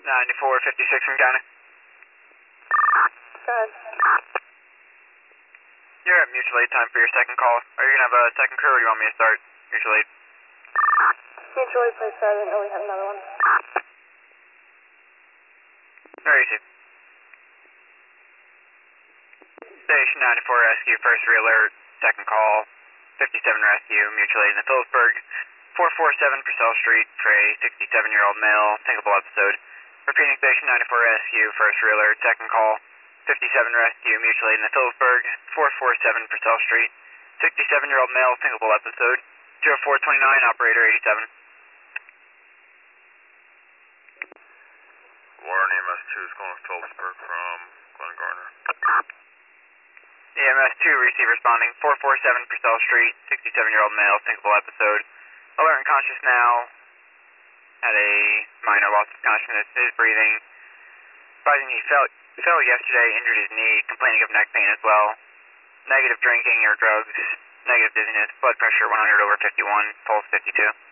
9456 from County. Go ahead. You're at mutual aid time for your second call. Are you going to have a second crew or do you want me to start mutual aid? Mutual aid, please, sir. I didn't know we had another one. Very easy. Station 94 rescue, first re-alert, second call, 57 rescue, mutual aid in the Phillipsburg, 447 Purcell Street for a 67-year-old male, thinkable episode. Repeating station 94 rescue, first re-alert, second call, 57 rescue, mutual aid in the Phillipsburg, 447 Purcell Street, 67-year-old male, thinkable episode, 0429, operator 87. Warren EMS 2 is calling Phillipsburg from Glen Garner. EMS 2 receive responding, 447 Purcell Street, 67-year-old male, thinkable episode. Alert and conscious now. Had a minor loss of consciousness, is breathing. Advising he fell yesterday, injured his knee, complaining of neck pain as well. Negative drinking or drugs, negative dizziness, blood pressure 100/51, pulse 52.